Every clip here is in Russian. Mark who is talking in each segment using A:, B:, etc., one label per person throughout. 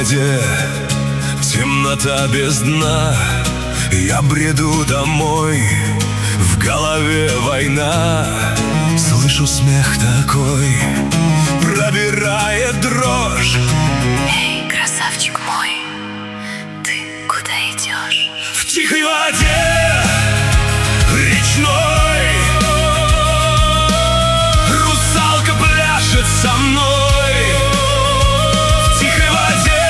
A: воде, темнота без дна. Я бреду домой, в голове война. Слышу смех такой, пробирает дрожь.
B: Эй, красавчик мой, ты куда идешь?
A: В тихой воде речной русалка пляшет со мной. В тихой воде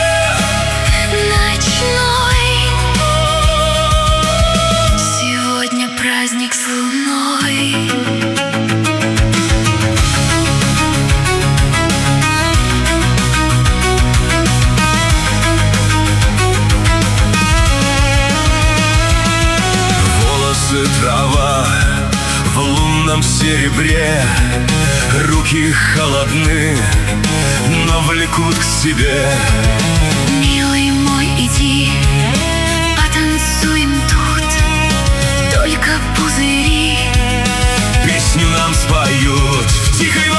B: ночной, сегодня праздник с луной.
A: Трава в лунном серебре, руки холодны, но влекут к себе.
B: Милый мой, иди, потанцуем тут, только пузыри
A: Песню нам споют в тихой